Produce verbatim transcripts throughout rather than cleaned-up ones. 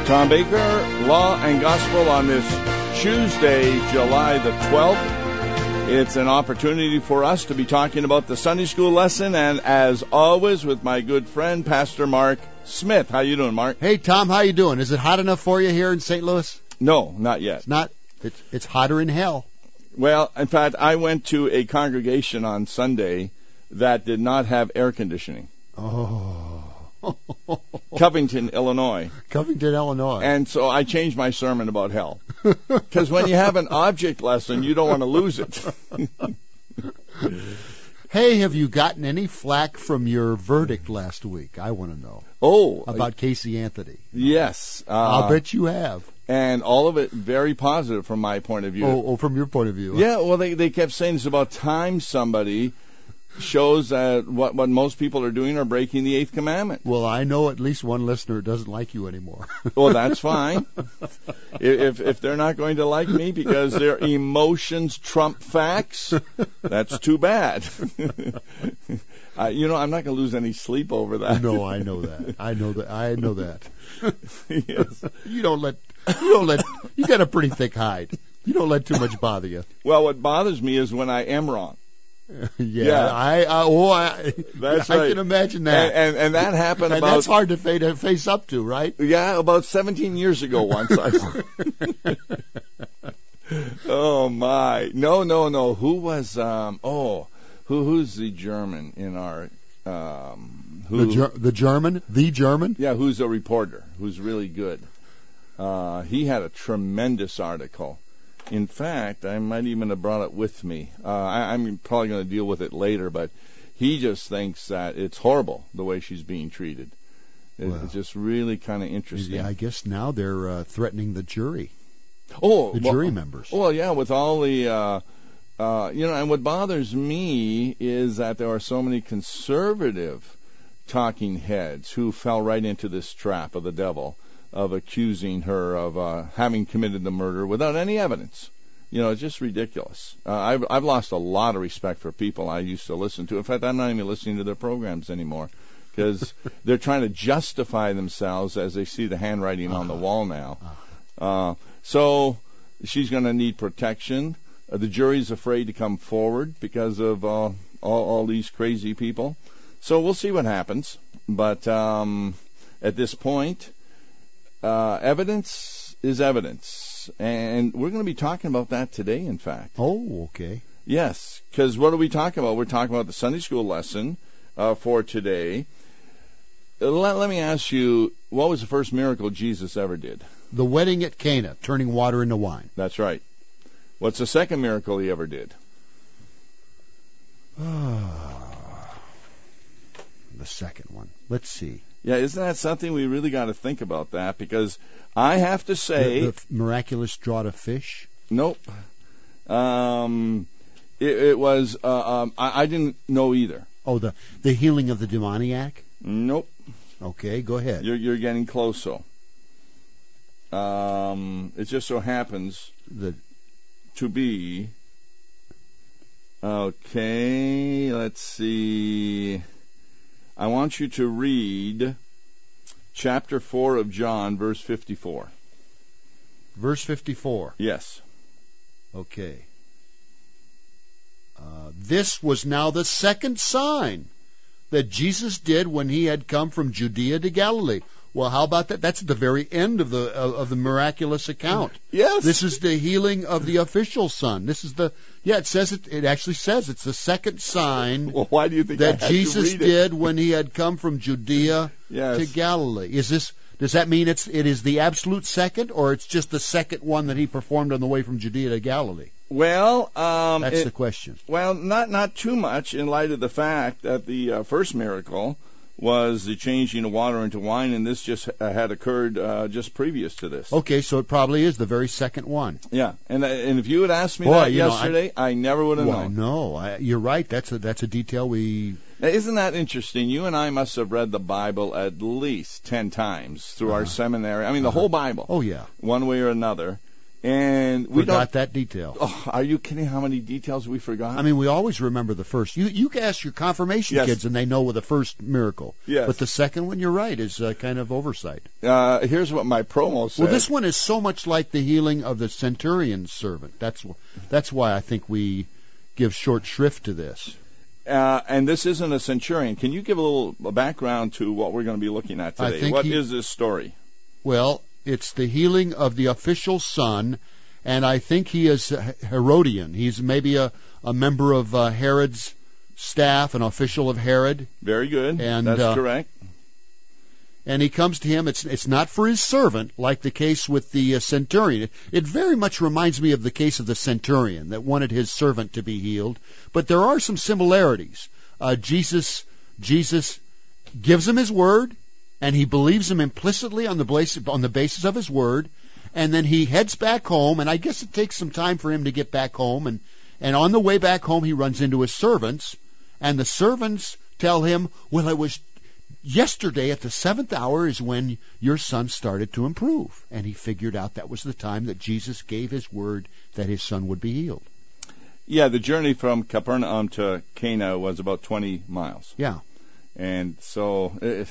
Tom Baker, Law and Gospel on this Tuesday, July the twelfth. It's an opportunity for us to be talking about the Sunday school lesson, and as always, with my good friend, Pastor Mark Smith. How you doing, Mark? Hey, Tom, how you doing? Is it hot enough for you here in Saint Louis? No, not yet. It's not. It's, it's hotter in hell. Well, in fact, I went to a congregation on Sunday that did not have air conditioning. Oh. Covington, Illinois. Covington, Illinois. And so I changed my sermon about hell. Because when you have an object lesson, you don't want to lose it. Hey, have you gotten any flack from your verdict last week? I want to know. Oh. About Casey Anthony. Yes. Uh, I'll bet you have. And all of it very positive from my point of view. Oh, oh from your point of view. Yeah, well, they, they kept saying it's about time somebody shows that what, what most people are doing are breaking the eighth commandment. Well, I know at least one listener doesn't like you anymore. Well, that's fine. if if they're not going to like me because their emotions trump facts, that's too bad. uh, you know, I'm not going to lose any sleep over that. No, I know that. I know that. I know that. Yes. You don't let. You don't let. You got a pretty thick hide. You don't let too much bother you. Well, what bothers me is when I am wrong. Yeah, yeah, I, I, oh, I, that's I right. can imagine that, and and, and that happened and about. That's hard to face, face up to, right? Yeah, about seventeen years ago once. I, oh my, no, no, no. Who was? Um, oh, who who's the German in our? Um, who, the, Ger- the German, the German. Yeah, who's a reporter? Who's really good? Uh, he had a tremendous article. In fact, I might even have brought it with me. Uh, I, I'm probably going to deal with it later, but he just thinks that it's horrible the way she's being treated. It, well, it's just really kind of interesting. Yeah, I guess now they're uh, threatening the jury. Oh, the well, jury members. Well, yeah, with all the, uh, uh, you know, and what bothers me is that there are so many conservative talking heads who fell right into this trap of the devil, of accusing her of uh, having committed the murder without any evidence. You know, it's just ridiculous. Uh, I've, I've lost a lot of respect for people I used to listen to. In fact, I'm not even listening to their programs anymore because they're trying to justify themselves as they see the handwriting on the wall now. Uh, so she's going to need protection. Uh, the jury's afraid to come forward because of uh, all, all these crazy people. So we'll see what happens. But um, at this point, Uh, evidence is evidence, and we're going to be talking about that today, in fact. Oh, okay. Yes, because what are we talking about? We're talking about the Sunday school lesson uh, for today. Let, let me ask you, what was the first miracle Jesus ever did? The wedding at Cana, turning water into wine. That's right. What's the second miracle he ever did? The second one. Let's see. Yeah, isn't that something we really got to think about that? Because I have to say... The, the miraculous draught of fish? Nope. Um, it, it was... Uh, um, I, I didn't know either. Oh, the, the healing of the demoniac? Nope. Okay, go ahead. You're, you're getting close, so. Um, it just so happens the, to be... Okay, let's see... I want you to read chapter four of John, verse fifty-four. Verse fifty-four. Yes. Okay. Uh, this was now the second sign that Jesus did when he had come from Judea to Galilee. Well, how about that? That's at the very end of the of, of the miraculous account. Yes. This is the healing of the official son. This is the yeah. It says it. It actually says it's the second sign. Well, why do you think that I had Jesus to read it? did when he had come from Judea yes. to Galilee? Is this? Does that mean it's it is the absolute second, or it's just the second one that he performed on the way from Judea to Galilee? Well, um, that's it, the question. Well, not not too much in light of the fact that the uh, first miracle was the changing of water into wine, and this just uh, had occurred uh, just previous to this. Okay, so it probably is the very second one. Yeah, and uh, and if you had asked me Boy, that you know, yesterday, I, I never would have well, known. No, I, you're right. That's a that's a detail we. Now, isn't that interesting? You and I must have read the Bible at least ten times through uh-huh. our seminary. I mean, the uh-huh. whole Bible. Oh yeah. One way or another. And we forgot don't, that detail. Oh, are you kidding? How many details we forgot? I mean, we always remember the first. You you ask your confirmation Yes. kids, and they know the first miracle. Yes. But the second one, you're right, is uh, kind of oversight. Uh, here's what my promo said. Well, this one is so much like the healing of the centurion's servant. That's wh- that's why I think we give short shrift to this. Uh, and this isn't a centurion. Can you give a little background to what we're going to be looking at I today? think What he- is this story? Well, it's the healing of the official son, and I think he is a Herodian. He's maybe a, a member of uh, Herod's staff, an official of Herod. Very good. And, That's uh, correct. And he comes to him. It's it's not for his servant, like the case with the uh, centurion. It, it very much reminds me of the case of the centurion that wanted his servant to be healed. But there are some similarities. Uh, Jesus Jesus gives him his word, and he believes him implicitly on the basis on the basis of his word. And then he heads back home, and I guess it takes some time for him to get back home. And and on the way back home, he runs into his servants, and the servants tell him, "Well, it was yesterday at the seventh hour is when your son started to improve." And he figured out that was the time that Jesus gave his word that his son would be healed. Yeah, the journey from Capernaum to Cana was about twenty miles. Yeah. And so it,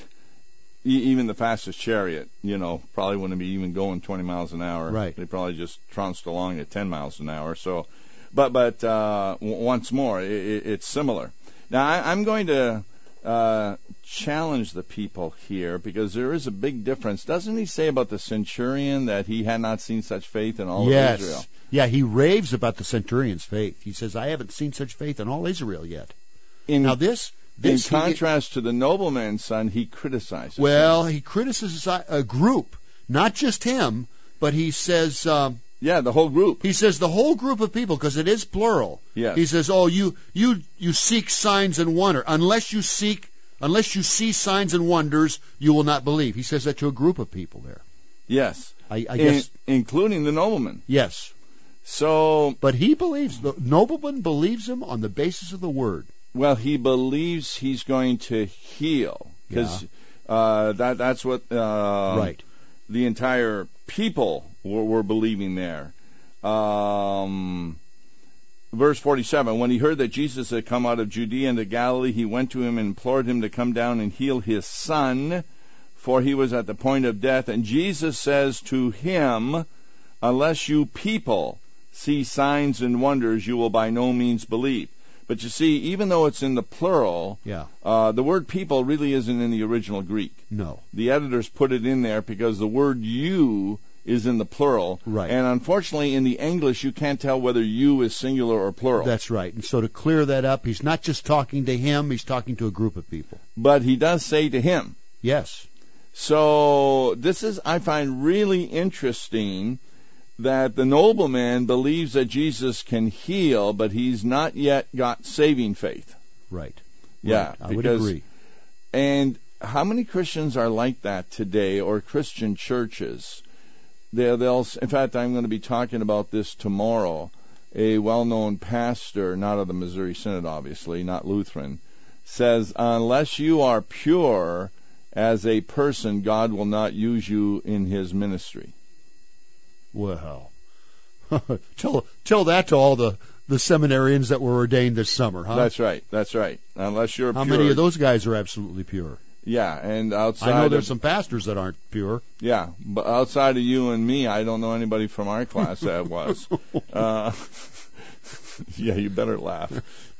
e- even the fastest chariot, you know, probably wouldn't be even going twenty miles an hour. Right. They probably just trounced along at ten miles an hour. So, but but uh, w- once more, it, it, it's similar. Now I, I'm going to uh, challenge the people here because there is a big difference. Doesn't he say about the centurion that he had not seen such faith in all yes. of Israel? Yeah, he raves about the centurion's faith. He says, "I haven't seen such faith in all Israel yet." In, Now this, in this he- contrast to the nobleman's son, he criticizes him. well, he criticizes a group, not just him, but he says. Um, Yeah, the whole group. He says the whole group of people, because it is plural. Yes. He says, "Oh, you you you seek signs and wonder. Unless you seek, unless you see signs and wonders, you will not believe." He says that to a group of people there. Yes. I, I In- guess including the nobleman. yes, So, but he believes the nobleman believes him on the basis of the word. well, he believes he's going to heal because uh, that that's what uh, Right. the entire people were, were believing there. Um, verse forty-seven, when he heard that Jesus had come out of Judea into Galilee, he went to him and implored him to come down and heal his son, for he was at the point of death. And Jesus says to him, "Unless you people see signs and wonders, you will by no means believe." But you see, even though it's in the plural, Yeah. uh, the word people really isn't in the original Greek. No. The editors put it in there because the word you is in the plural. Right. And unfortunately, in the English, you can't tell whether you is singular or plural. That's right. And so to clear that up, he's not just talking to him; he's talking to a group of people. But he does say to him. Yes. So this is, I find, really interesting that the nobleman believes that Jesus can heal, but he's not yet got saving faith. Right. Yeah, Right. I would because- agree. And how many Christians are like that today, or Christian churches? They'll, they'll, in fact, I'm going to be talking about this tomorrow. A well-known pastor, not of the Missouri Synod, obviously, not Lutheran, says, unless you are pure as a person, God will not use you in his ministry. Well, tell tell that to all the, the seminarians that were ordained this summer, huh? That's right. That's right. Unless you're How pure. many of those guys are absolutely pure? Yeah, and outside I know there's of, some pastors that aren't pure. Yeah, but outside of you and me, I don't know anybody from our class that was. Uh, yeah, you better laugh.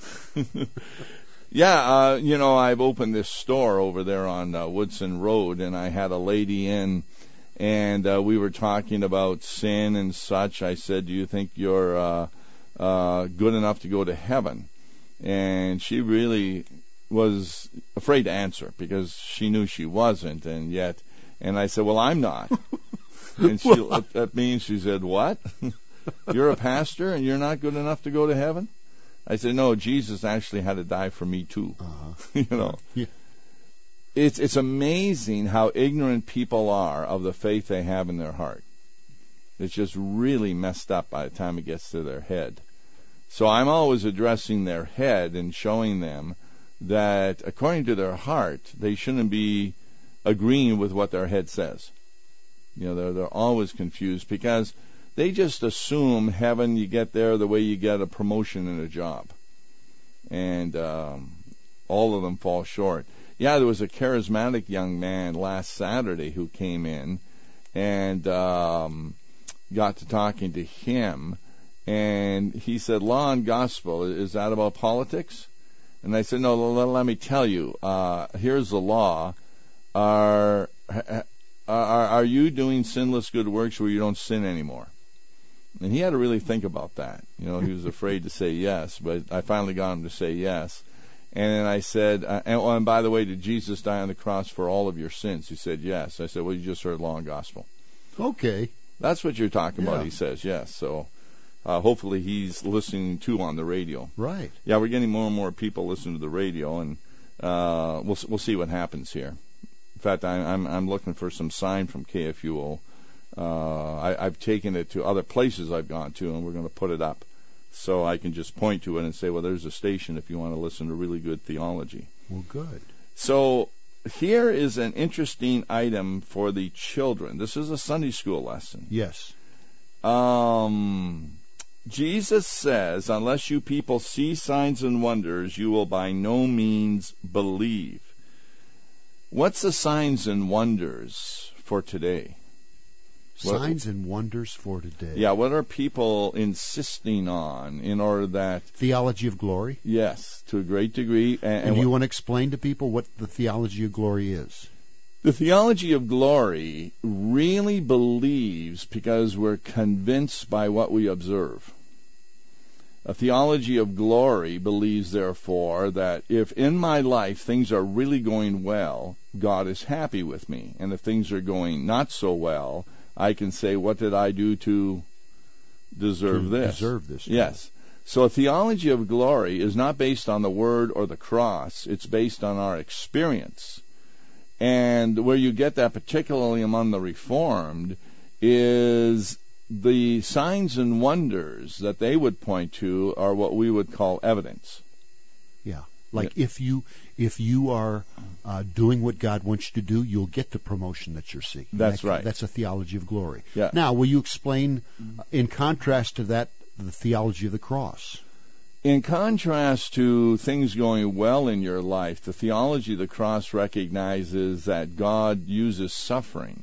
Yeah, uh, you know, I've opened this store over there on uh, Woodson Road, and I had a lady in, and uh, we were talking about sin and such. I said, do you think you're uh, uh, good enough to go to heaven? And she really was afraid to answer because she knew she wasn't, and yet, and I said, well, I'm not. And she looked at me and she said, what? You're a pastor and you're not good enough to go to heaven? I said, no, Jesus actually had to die for me too. Uh-huh. You know, Yeah. it's it's amazing how ignorant people are of the faith they have in their heart. It's just really messed up by the time it gets to their head. So I'm always addressing their head and showing them that according to their heart, they shouldn't be agreeing with what their head says. You know, they're they're always confused because they just assume heaven, you get there the way you get a promotion in a job. And um, all of them fall short. Yeah, there was a charismatic young man last Saturday who came in and um, got to talking to him. And he said, law and gospel, is that about politics? And I said, no, let me tell you, uh, here's the law. Are, are are you doing sinless good works where you don't sin anymore? And he had to really think about that. You know, he was afraid to say yes, but I finally got him to say yes. And then I said, uh, and, oh, and by the way, did Jesus die on the cross for all of your sins? He said yes. I said, well, you just heard law and gospel. Okay. That's what you're talking Yeah. about, he says, yes. So uh, hopefully he's listening too on the radio. Right. Yeah, we're getting more and more people listening to the radio, and uh, we'll we'll see what happens here. In fact, I, I'm I'm looking for some sign from K F U O. Uh, I, I've taken it to other places I've gone to, and we're going to put it up so I can just point to it and say, well, there's a station if you want to listen to really good theology. Well, good. So here is an interesting item for the children. This is a Sunday school lesson. Yes. Um, Jesus says, unless you people see signs and wonders, you will by no means believe. What's the signs and wonders for today? Signs and wonders for today. Yeah, what are people insisting on in order that... Theology of glory. Yes, to a great degree. And, And, and you what, want to explain to people what the theology of glory is? the theology of glory really believes because we're convinced by what we observe. A theology of glory believes, therefore, that if in my life things are really going well, God is happy with me. And if things are going not so well, I can say, what did I do to deserve To this? deserve this. Yes. So a theology of glory is not based on the word or the cross. It's based on our experience. And where you get that, particularly among the Reformed, is the signs and wonders that they would point to are what we would call evidence. Yeah. Like if you if you are uh, doing what God wants you to do, you'll get the promotion that you're seeking. That's That- right. That's a theology of glory. Yeah. Now, will you explain, uh, in contrast to that, the theology of the cross? In contrast to things going well in your life, the theology of the cross recognizes that God uses suffering,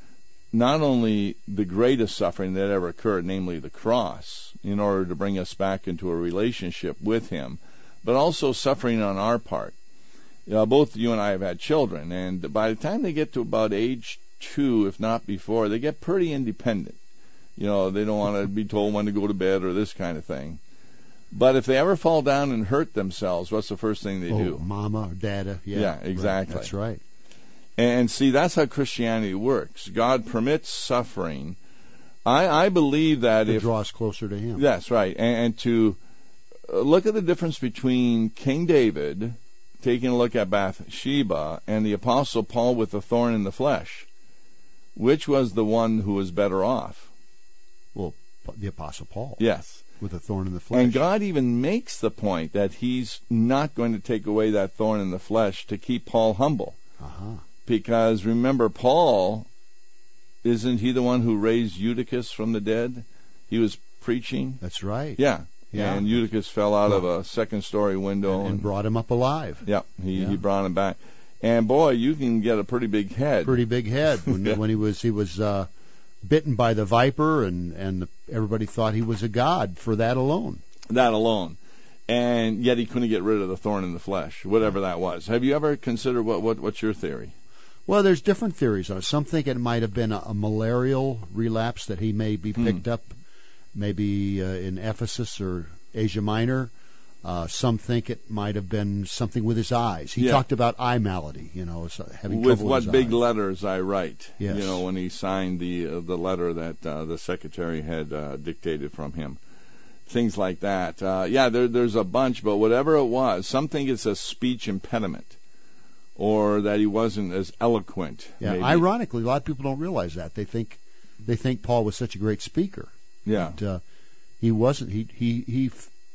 not only the greatest suffering that ever occurred, namely the cross, in order to bring us back into a relationship with Him, but also suffering on our part. You know, both you and I have had children, and by the time they get to about age two, if not before, they get pretty independent. You know, they don't want to be told when to go to bed or this kind of thing. But if they ever fall down and hurt themselves, what's the first thing they oh, do? Mama or Dada. Yeah, Yeah, right. exactly. That's right. And see, that's how Christianity works. God permits suffering. I, I believe that To if... draw us closer to Him. That's right. And, and to look at the difference between King David taking a look at Bathsheba and the Apostle Paul with the thorn in the flesh. Which was the one who was better off? Well, the Apostle Paul. Yes. With a thorn in the flesh. And God even makes the point that He's not going to take away that thorn in the flesh to keep Paul humble. Uh-huh. Because remember, Paul, isn't he the one who raised Eutychus from the dead? He was preaching. That's right. Yeah. Yeah. And Eutychus fell out of a second-story window. And, and brought him up alive. Yeah, he, Yeah. he brought him back. And boy, you can get a pretty big head. Pretty big head when, Yeah. when he was he was uh, bitten by the viper, and and the, everybody thought he was a god for that alone. That alone. And yet he couldn't get rid of the thorn in the flesh, whatever that was. Have you ever considered what, what what's your theory? Well, there's different theories on it. Some think it might have been a, a malarial relapse that he may be picked Hmm. up, maybe uh, in Ephesus or Asia Minor. Uh, some think it might have been something with his eyes. He Yeah. talked about eye malady, you know, so having With trouble what with his big eyes. letters I write. Yes. You know, when he signed the uh, the letter that uh, the secretary had uh, dictated from him. Things like that. Uh, yeah, there, there's a bunch, but whatever it was, some think it's a speech impediment, or that he wasn't as eloquent. Yeah, maybe. ironically, a lot of people don't realize that. They think they think Paul was such a great speaker. Yeah. But, uh, he wasn't. He he he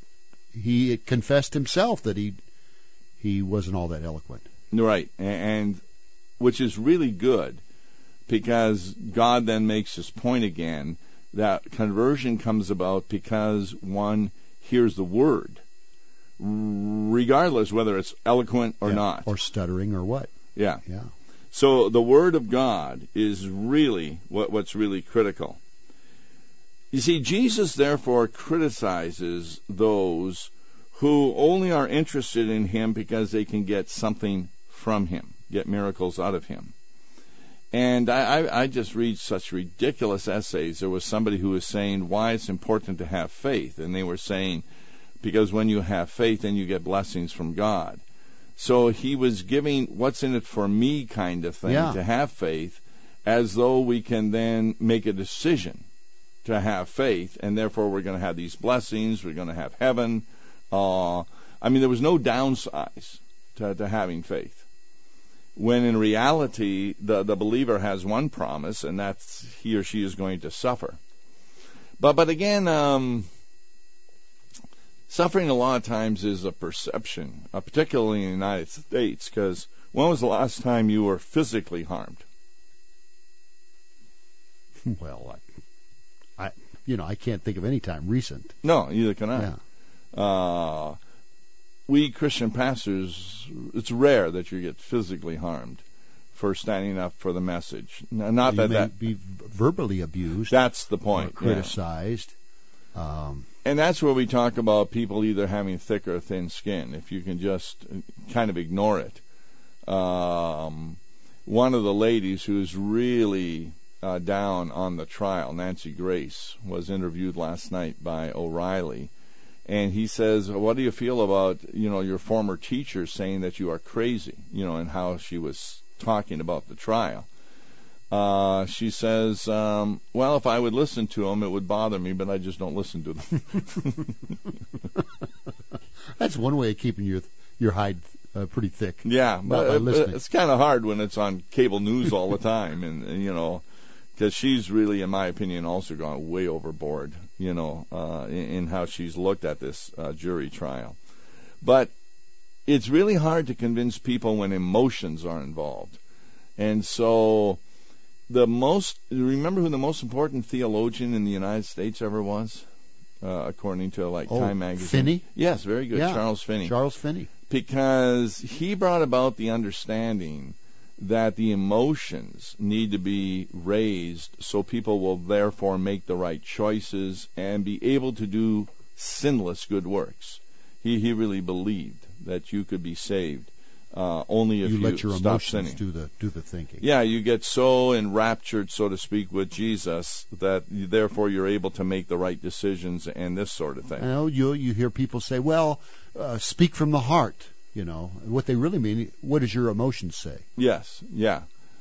he confessed himself that he he wasn't all that eloquent. Right, and, and which is really good, because God then makes his point again that conversion comes about because one hears the word, regardless whether it's eloquent or yeah. not. Or stuttering or what. Yeah. Yeah. So the word of God is really what, what's really critical. You see, Jesus therefore criticizes those who only are interested in him because they can get something from him, get miracles out of him. And I, I, I just read such ridiculous essays. There was somebody who was saying why it's important to have faith, and they were saying because when you have faith, then you get blessings from God. So he was giving what's in it for me kind of thing yeah. to have faith, as though we can then make a decision to have faith, and therefore we're going to have these blessings, we're going to have heaven. Uh, I mean, there was no downsides to, to having faith. When in reality, the, the believer has one promise, and that's he or she is going to suffer. But but again, um, suffering a lot of times is a perception, uh, particularly in the United States, because when was the last time you were physically harmed? Well, I, I you know, I can't think of any time recent. No, neither can I. Yeah. Uh, we Christian pastors, it's rare that you get physically harmed for standing up for the message. Not you that may that be verbally abused. That's the point. Or criticized. Yeah. Um, and that's where we talk about people either having thick or thin skin. If you can just kind of ignore it. Um, one of the ladies who's really uh, down on the trial, Nancy Grace, was interviewed last night by O'Reilly. And he says, what do you feel about, you know, your former teacher saying that you are crazy, you know, and how she was talking about the trial? Uh, she says, um, well, if I would listen to them, it would bother me, but I just don't listen to them. That's one way of keeping your your hide uh, pretty thick. Yeah, but it, it's kind of hard when it's on cable news all the time, and, and you know, because she's really, in my opinion, also gone way overboard, you know, uh, in, in how she's looked at this uh, jury trial. But it's really hard to convince people when emotions are involved. And so the most, remember who the most important theologian in the United States ever was? Uh, according to, like, oh, Time magazine. Finney? Yes, very good. Yeah, Charles Finney. Charles Finney. Because he brought about the understanding that the emotions need to be raised so people will therefore make the right choices and be able to do sinless good works. He he really believed that you could be saved uh, only if you, you let your stop emotions sinning. do the do the thinking. Yeah, you get so enraptured, so to speak, with Jesus that you, therefore you're able to make the right decisions and this sort of thing. You know, you you hear people say, "Well, uh, speak from the heart." You know, what they really mean, what does your emotions say? Yes, yeah.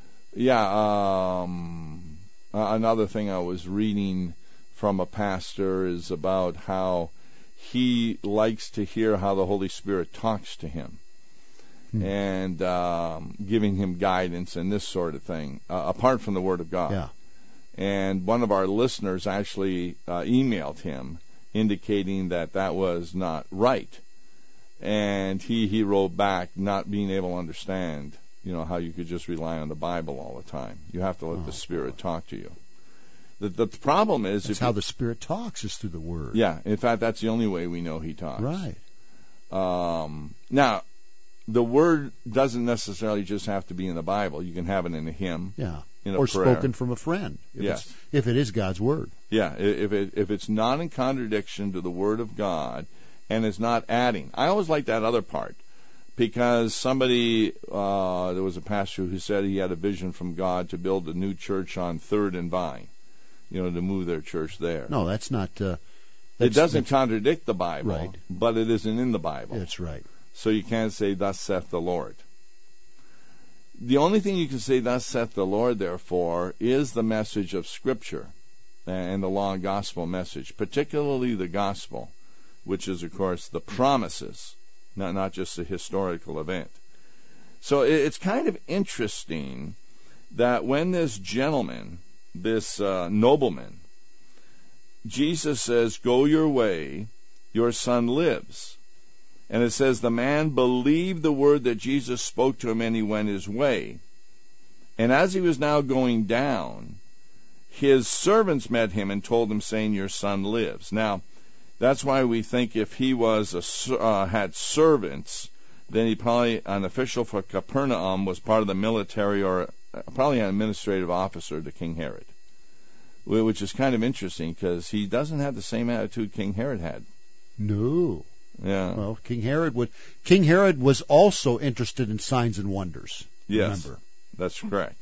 Yeah, um, uh, another thing I was reading from a pastor is about how he likes to hear how the Holy Spirit talks to him hmm. and um, giving him guidance and this sort of thing, uh, apart from the Word of God. Yeah. And one of our listeners actually uh, emailed him indicating that that was not right. And he, he wrote back, not being able to understand, you know, how you could just rely on the Bible all the time. You have to let oh, the Spirit talk to you. The, the problem is... That's if how you, the Spirit talks, is through the Word. Yeah, in fact, that's the only way we know He talks. Right. Um, now, the Word doesn't necessarily just have to be in the Bible. You can have it in a hymn. Yeah. In a or prayer. Spoken from a friend. If yes. It's, if it is God's Word. Yeah, if it, if it's not in contradiction to the Word of God, and it's not adding. I always like that other part, because somebody, uh, there was a pastor who said he had a vision from God to build a new church on Third and Vine, you know, to move their church there. No, that's not... Uh, that's, it doesn't contradict the Bible, right. but it isn't in the Bible. That's right. So you can't say, thus saith the Lord. The only thing you can say, thus saith the Lord, therefore, is the message of Scripture and the law and gospel message, particularly the gospel, which is, of course, the promises, not not just a historical event. So it's kind of interesting that when this gentleman, this uh, nobleman, Jesus says, go your way, your son lives. And it says the man believed the word that Jesus spoke to him, and he went his way. And as he was now going down, his servants met him and told him, saying, your son lives. Now, that's why we think if he was a, uh, had servants, then he probably, an official for Capernaum, was part of the military or uh, probably an administrative officer to King Herod, which is kind of interesting because he doesn't have the same attitude King Herod had. No. Yeah. Well, King Herod would. King Herod was also interested in signs and wonders. Yes, remember. That's correct.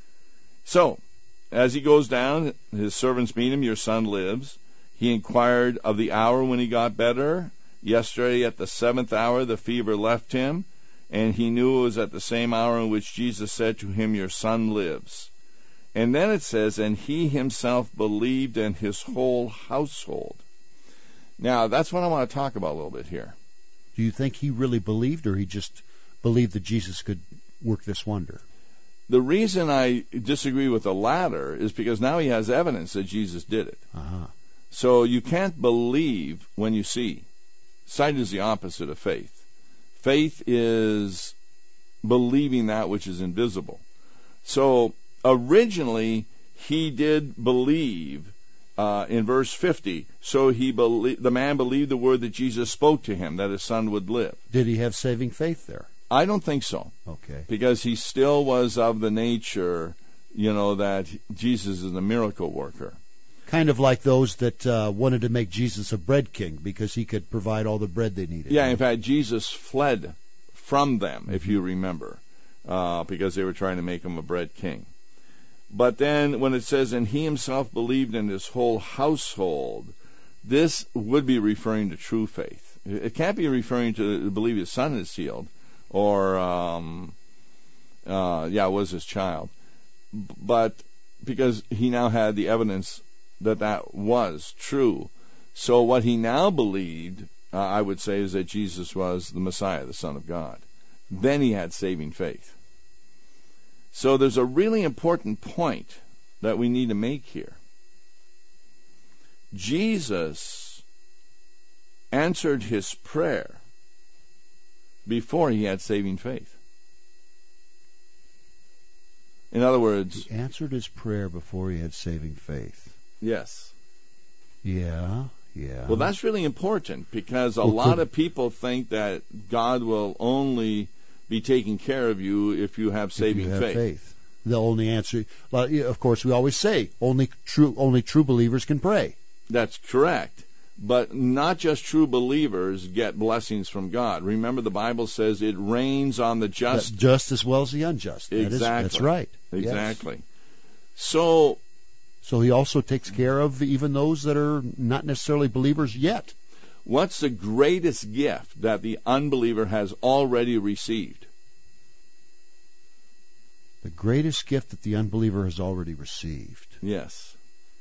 So, as he goes down, his servants meet him. Your son lives. He inquired of the hour when he got better. Yesterday at the seventh hour the fever left him, and he knew it was at the same hour in which Jesus said to him, your son lives. And then it says, and he himself believed, and his whole household. Now, that's what I want to talk about a little bit here. Do you think he really believed, or he just believed that Jesus could work this wonder? The reason I disagree with the latter is because now he has evidence that Jesus did it. Uh-huh. So you can't believe when you see. Sight is the opposite of faith. Faith is believing that which is invisible. So originally he did believe uh, in verse fifty. So he belie- the man believed the word that Jesus spoke to him, that his son would live. Did he have saving faith there? I don't think so. Okay. Because he still was of the nature, you know, that Jesus is a miracle worker. Kind of like those that uh, wanted to make Jesus a bread king because he could provide all the bread they needed. Yeah, in fact, Jesus fled from them, if you remember, uh, because they were trying to make him a bread king. But then when it says, and he himself believed in his whole household, this would be referring to true faith. It can't be referring to believe his son is healed, or, um, uh, yeah, was his child. But because he now had the evidence that that was true. So what he now believed, uh, I would say, is that Jesus was the Messiah, the Son of God. Then he had saving faith. So there's a really important point that we need to make here. Jesus answered his prayer before he had saving faith. In other words, he answered his prayer before he had saving faith. Yes. Yeah, yeah. Well, that's really important because a well, lot could... of people think that God will only be taking care of you if you have saving if you have faith. faith. The only answer, well, of course, we always say only true only true believers can pray. That's correct. But not just true believers get blessings from God. Remember, the Bible says it rains on the just. That just as well as the unjust. Exactly. That is, that's right. Exactly. Yes. So. So he also takes care of even those that are not necessarily believers yet. What's the greatest gift that the unbeliever has already received? The greatest gift that the unbeliever has already received. Yes.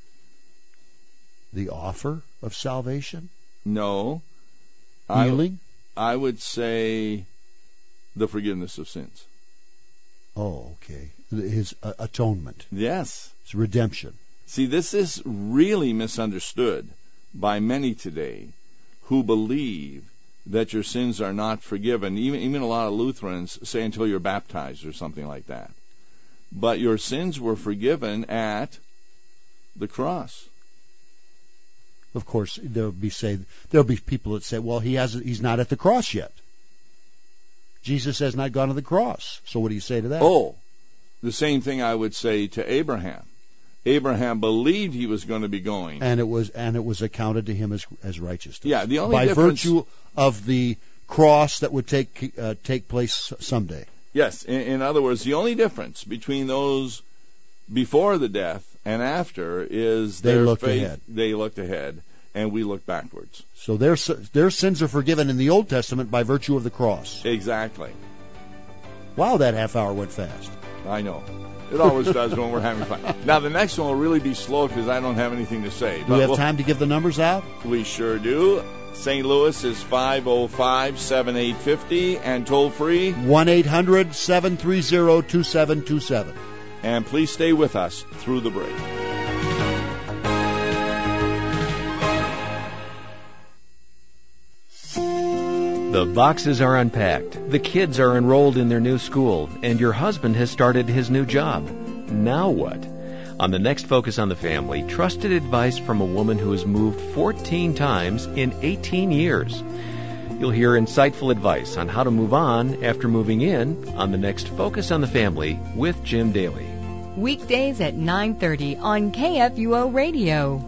The offer of salvation? No. Healing? I, I would say the forgiveness of sins. Oh, okay. His uh, atonement. Yes. His redemption. See, this is really misunderstood by many today who believe that your sins are not forgiven. Even, even a lot of Lutherans say until you're baptized or something like that. But your sins were forgiven at the cross. Of course, there'll be say there'll be people that say, "Well, he has he's not at the cross yet. Jesus has not gone to the cross." So, what do you say to that? Oh, the same thing I would say to Abraham. Abraham believed he was going to be going, and it was and it was accounted to him as as righteousness. Yeah, the only by difference, virtue of the cross that would take uh, take place someday. Yes, in, in other words, the only difference between those before the death and after is they their looked faith. Ahead. They looked ahead, and we look backwards. So their their sins are forgiven in the Old Testament by virtue of the cross. Exactly. Wow, that half hour went fast. I know. It always does when we're having fun. Now, the next one will really be slow because I don't have anything to say. Do but we have we'll, time to give the numbers out? We sure do. Saint Louis is five oh five, seven eight five oh, and toll free one eight hundred, seven three zero, two seven two seven. And please stay with us through the break. The boxes are unpacked, the kids are enrolled in their new school, and your husband has started his new job. Now what? On the next Focus on the Family, trusted advice from a woman who has moved fourteen times in eighteen years. You'll hear insightful advice on how to move on after moving in on the next Focus on the Family with Jim Daly. Weekdays at nine thirty on K F U O Radio.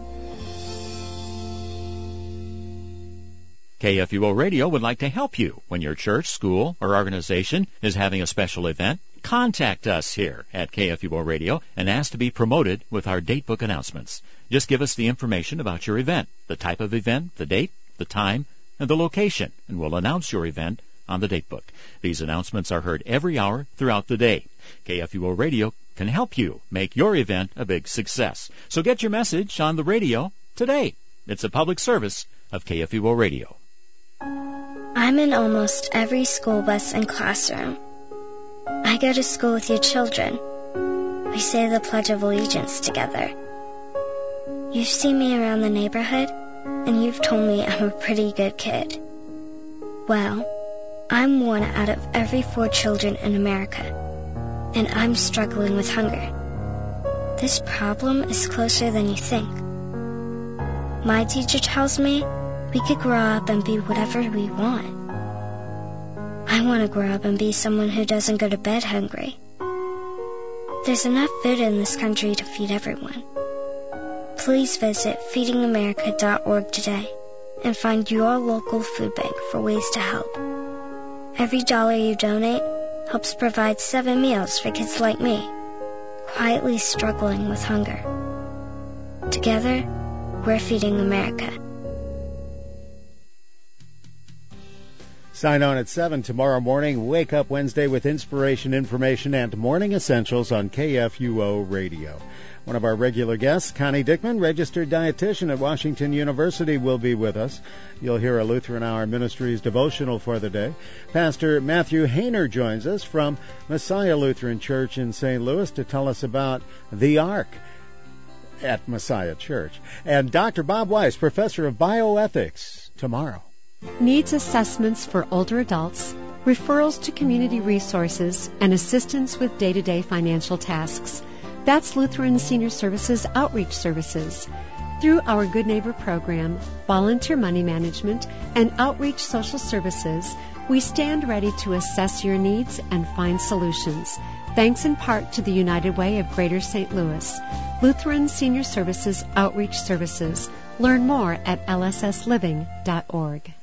K F U O Radio would like to help you when your church, school, or organization is having a special event. Contact us here at K F U O Radio and ask to be promoted with our datebook announcements. Just give us the information about your event, the type of event, the date, the time, and the location, and we'll announce your event on the datebook. These announcements are heard every hour throughout the day. K F U O Radio can help you make your event a big success. So get your message on the radio today. It's a public service of K F U O Radio. I'm in almost every school bus and classroom. I go to school with your children. We say the Pledge of Allegiance together. You've seen me around the neighborhood, and you've told me I'm a pretty good kid. Well, I'm one out of every four children in America, and I'm struggling with hunger. This problem is closer than you think. My teacher tells me we could grow up and be whatever we want. I want to grow up and be someone who doesn't go to bed hungry. There's enough food in this country to feed everyone. Please visit feeding america dot org today and find your local food bank for ways to help. Every dollar you donate helps provide seven meals for kids like me, quietly struggling with hunger. Together, we're Feeding America. Sign on at seven tomorrow morning. Wake up Wednesday with inspiration, information, and morning essentials on K F U O Radio. One of our regular guests, Connie Dickman, registered dietitian at Washington University, will be with us. You'll hear a Lutheran Hour Ministries devotional for the day. Pastor Matthew Hayner joins us from Messiah Lutheran Church in Saint Louis to tell us about the Ark at Messiah Church. And Doctor Bob Weiss, professor of bioethics, tomorrow. Needs assessments for older adults, referrals to community resources, and assistance with day-to-day financial tasks. That's Lutheran Senior Services Outreach Services. Through our Good Neighbor program, volunteer money management, and outreach social services, we stand ready to assess your needs and find solutions. Thanks in part to the United Way of Greater Saint Louis. Lutheran Senior Services Outreach Services. Learn more at L S S living dot org.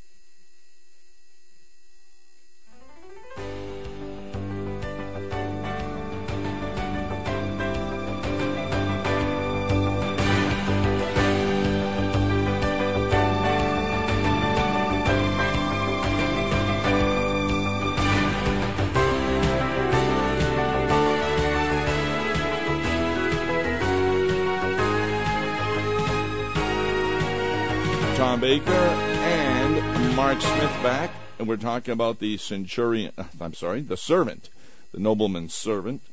Tom Baker and Mark Smith back, and we're talking about the centurion, I'm sorry, the servant, the nobleman's servant.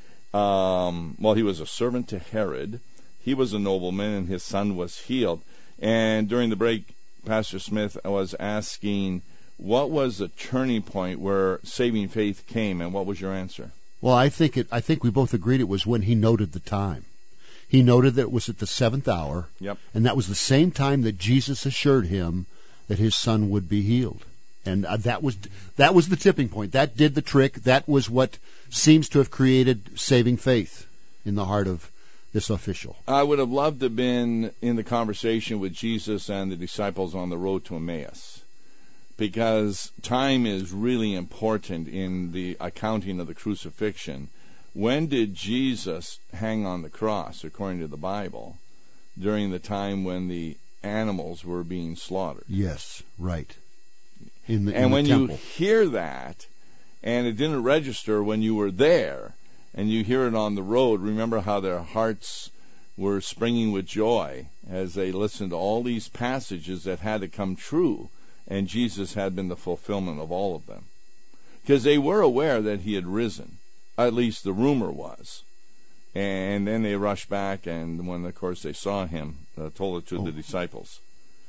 Um, well, he was a servant to Herod. He was a nobleman, and his son was healed. And during the break, Pastor Smith was asking, what was the turning point where saving faith came, and what was your answer? Well, I think it. I think we both agreed it was when he noted the time. He noted that it was at the seventh hour, yep. And that was the same time that Jesus assured him that his son would be healed. And uh, that was that was the tipping point. That did the trick. That was what seems to have created saving faith in the heart of this official. I would have loved to have been in the conversation with Jesus and the disciples on the road to Emmaus, because time is really important in the accounting of the crucifixion. When did Jesus hang on the cross, according to the Bible? During the time when the animals were being slaughtered. Yes, right. In the, and in when the temple. You hear that, and it didn't register when you were there, and you hear it on the road, remember how their hearts were springing with joy as they listened to all these passages that had to come true, and Jesus had been the fulfillment of all of them. Because they were aware that he had risen. At least the rumor was. And then they rushed back, and when, of course, they saw him, uh, told it to oh. the disciples.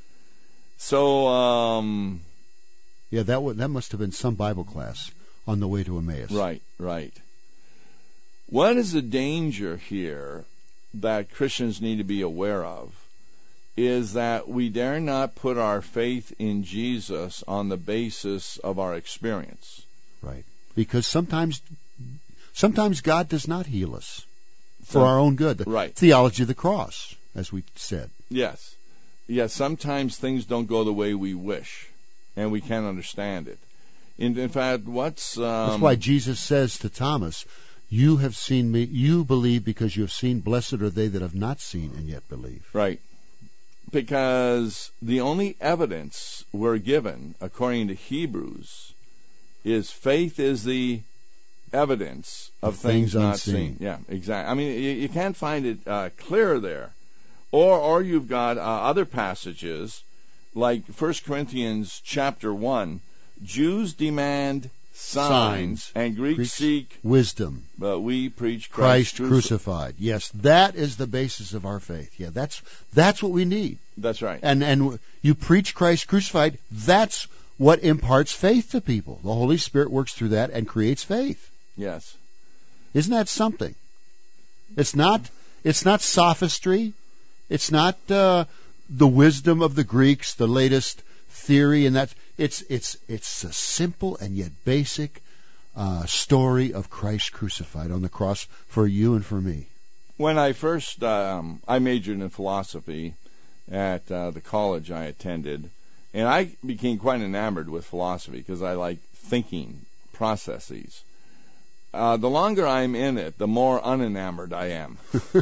So, um... yeah, that w- that must have been some Bible class on the way to Emmaus. Right, right. What is the danger here that Christians need to be aware of is that we dare not put our faith in Jesus on the basis of our experience. Right. Because sometimes sometimes God does not heal us for So- our own good. The Right. theology of the cross, as we said. Yes. Yes, sometimes things don't go the way we wish, and we can't understand it. In, in fact, what's... Um, That's why Jesus says to Thomas, you have seen me, you believe because you have seen, blessed are they that have not seen and yet believe. Right. Because the only evidence we're given, according to Hebrews, is faith is the evidence of, Of things, things not unseen. seen. Yeah, exactly. I mean, you, you can't find it uh, clearer there. Or, or you've got uh, other passages, like First Corinthians chapter one, Jews demand signs, Signs. and Greeks, Greeks seek, Wisdom. but we preach Christ, Christ crucified. Yes, that is the basis of our faith. Yeah, that's that's what we need. That's right. And and you preach Christ crucified, that's what imparts faith to people. The Holy Spirit works through that and creates faith. Yes. Isn't that something? It's not it's not sophistry. It's not uh, the wisdom of the Greeks, the latest theory, and that it's it's it's a simple and yet basic uh, story of Christ crucified on the cross for you and for me. When I first, um, I majored in philosophy at uh, the college I attended, and I became quite enamored with philosophy because I like thinking processes. Uh, the longer I'm in it, the more unenamored I am.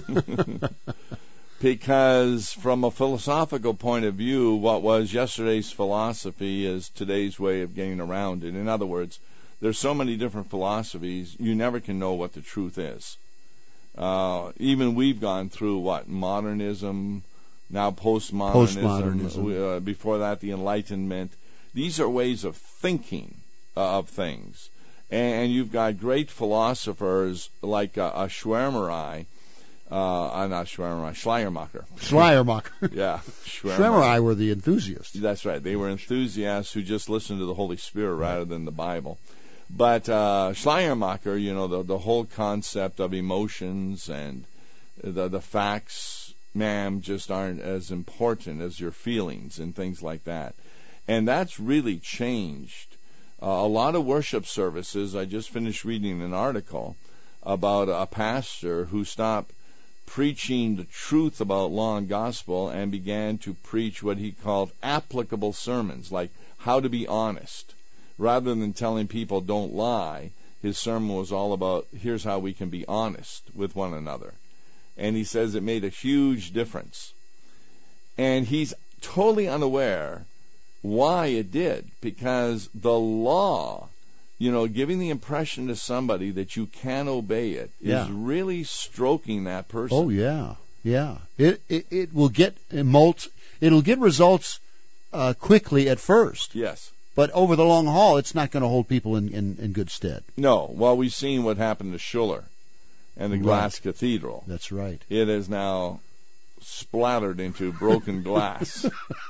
Because from a philosophical point of view, what was yesterday's philosophy is today's way of getting around it. In other words, there's so many different philosophies, you never can know what the truth is. Uh, even we've gone through, what, modernism, now postmodernism, Postmodernism. Uh, before that the Enlightenment. These are ways of thinking uh, of things. And, and you've got great philosophers like uh, uh, Schweimeri, Uh, not Schweimeri, Schleiermacher. Schleiermacher. Yeah, Schweimeri were the enthusiasts. That's right. They were enthusiasts who just listened to the Holy Spirit rather than the Bible. But uh, Schleiermacher, you know, the the whole concept of emotions and the the facts, ma'am, just aren't as important as your feelings and things like that. And that's really changed. Uh, a lot of worship services, I just finished reading an article about a pastor who stopped preaching the truth about law and gospel and began to preach what he called applicable sermons, like how to be honest. Rather than telling people don't lie, his sermon was all about here's how we can be honest with one another. And he says it made a huge difference. And he's totally unaware why it did, because the law, you know, giving the impression to somebody that you can obey it Yeah. is really stroking that person. Oh yeah, yeah. It it, it will get molt. It'll get results uh, quickly at first, Yes. but over the long haul, it's not going to hold people in, in, in good stead. No. Well, we've seen what happened to Schuller and the Right. glass cathedral. That's right. It is now splattered into broken glass.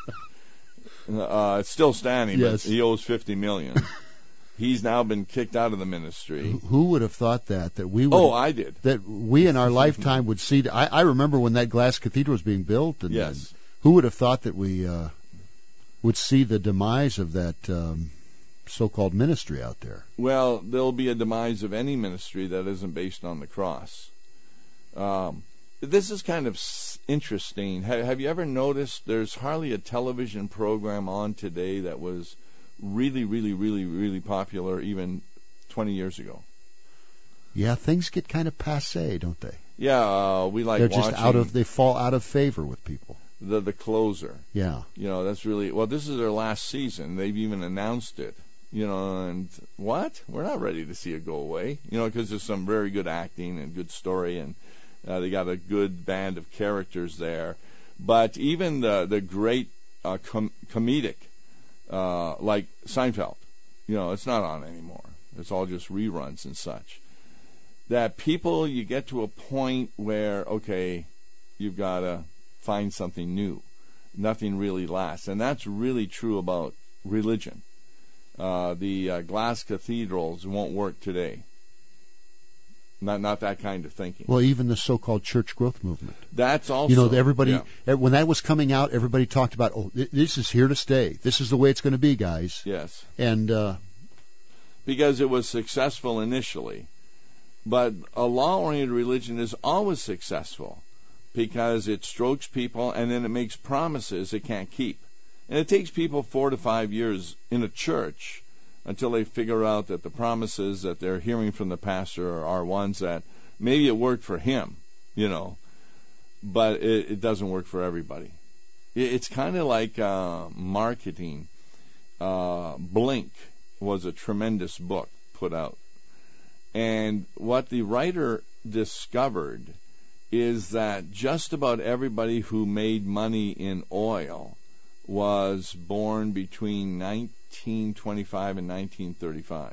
uh, it's still standing, Yes. but he owes fifty million dollars. He's now been kicked out of the ministry. Who would have thought that that we would Oh, I did. that we in our lifetime would see? I, I remember when that glass cathedral was being built, and, Yes. and who would have thought that we uh, would see the demise of that um, so-called ministry out there? Well, there'll be a demise of any ministry that isn't based on the cross. Um, this is kind of s- interesting. Ha- have you ever noticed there's hardly a television program on today that was really, really, really, really popular even twenty years ago? Yeah, things get kind of passé, don't they? Yeah, uh, we like They're watching just out of they fall out of favor with people. the the closer. Yeah. You know, that's really well. This is their last season. They've even announced it. You know, and what? We're not ready to see it go away. You know, because there's some very good acting and good story, and uh, they got a good band of characters there. But even the the great uh, com- comedic, uh, like Seinfeld, you know, it's not on anymore. It's all just reruns and such. That people, you get to a point where, okay, you've got to find something new. Nothing really lasts. And that's really true about religion. Uh, the uh, glass cathedrals won't work today. Not not that kind of thinking. Well, even the so-called church growth movement. That's also, you know, everybody yeah. when that was coming out, everybody talked about, oh, this is here to stay. This is the way it's going to be, guys. Yes. And uh, because it was successful initially, but a law-oriented religion is always successful because it strokes people and then it makes promises it can't keep, and it takes people four to five years in a church until they figure out that the promises that they're hearing from the pastor are ones that maybe it worked for him, you know, but it, it doesn't work for everybody. It, it's kind of like uh, marketing. Uh, Blink was a tremendous book put out. And what the writer discovered is that just about everybody who made money in oil was born between nineteen twenty-five and nineteen thirty-five.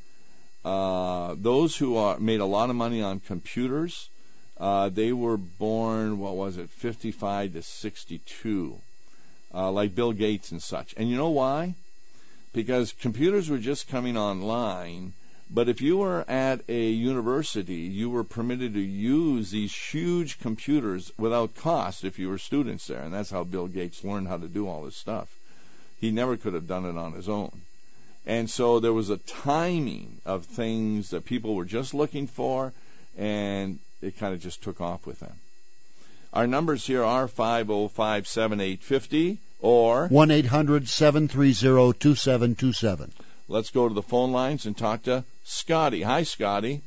Uh, those who are, made a lot of money on computers, uh, they were born, what was it, fifty-five to sixty-two, uh, like Bill Gates and such. And you know why? Because computers were just coming online, but if you were at a university, you were permitted to use these huge computers without cost if you were students there, and that's how Bill Gates learned how to do all this stuff. He never could have done it on his own. And so there was a timing of things that people were just looking for, and it kind of just took off with them. Our numbers here are five oh five, seven eight five oh or one eight hundred, seven three zero, two seven two seven. Let's go to the phone lines and talk to Scotty. Hi, Scotty.